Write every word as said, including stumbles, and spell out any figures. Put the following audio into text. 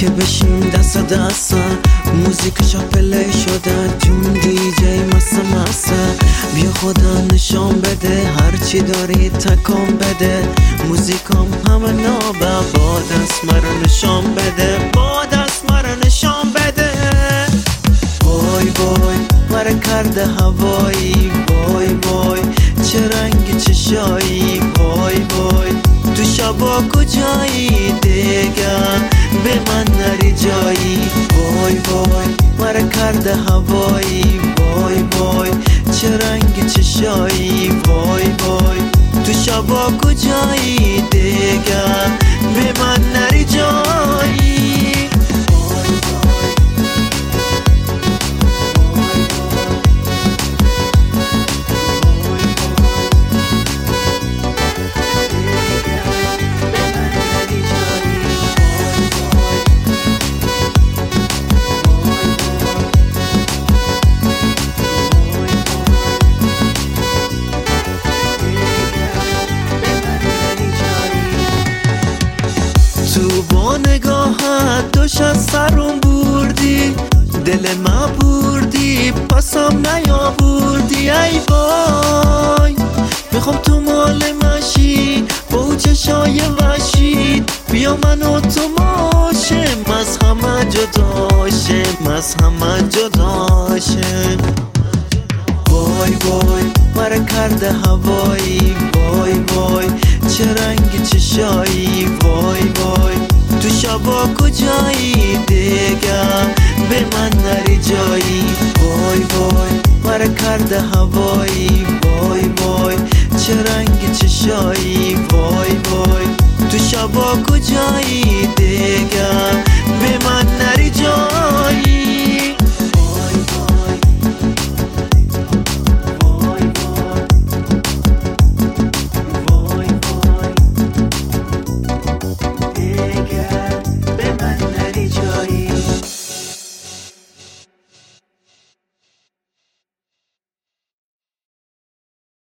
که بشیم دست دست موزیکشا پلی شده جون دی جی مسه مسه بیا خدا نشان بده هرچی داری تکان بده موزیکام همه نابه با دست مرا نشان بده با دست مرا نشان بده وای وای مرا کرده هوایی وای وای چه رنگ چشایی وای وای تو شبا کجایی دیگر به من نری جایی وای وای مرا کرده هوایی وای وای چه رنگ چشایی وای وای تو شبا کجایی دیگر به من نری جایی تو با نگاهت دوش از سرم بردی دل ما بردی پاسم نیاوردی ای وای میخوام تو مال مشی با او چشای وشید بیا من و تو ماشم از همه جداشم از همه جداشم وای وای مرا کرده هوایی وای وای چه رنگ چشایی وای وای تو شبا کجایی دیگر به من نری جایی وای وای مرا کرده هوایی وای وای چه رنگ چشایی وای وای تو شبا کجایی دیگر به من نری جایی Yeah.